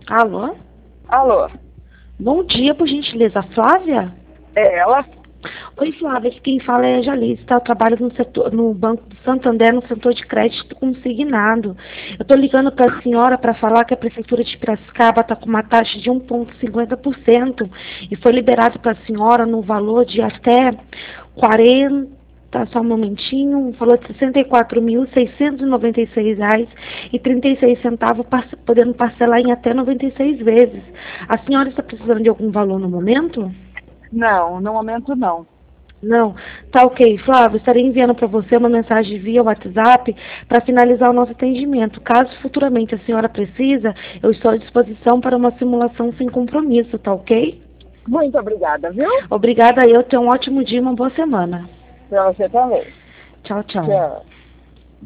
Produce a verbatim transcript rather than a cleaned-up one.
Alô? Alô? Bom dia, por gentileza, Flávia? É ela? Oi, Flávia, aqui quem fala é a Jalice, tá? Eu trabalho no, setor, no Banco do Santander, no setor de crédito consignado. Eu estou ligando para a senhora para falar que a Prefeitura de Piracicaba está com uma taxa de um vírgula cinquenta por cento e foi liberado para a senhora no valor de até quarenta, só um momentinho, um valor de sessenta e quatro mil, seiscentos e noventa e seis reais e trinta e seis centavos, podendo parcelar em até noventa e seis vezes. A senhora está precisando de algum valor no momento? Não, no momento não. Não, tá ok. Flávio, estarei enviando para você uma mensagem via WhatsApp para finalizar o nosso atendimento. Caso futuramente a senhora precisa, eu estou à disposição para uma simulação sem compromisso, tá ok? Muito obrigada, viu? Obrigada, eu tenho um ótimo dia e uma boa semana. Pra você também. Tchau, tchau. Tchau.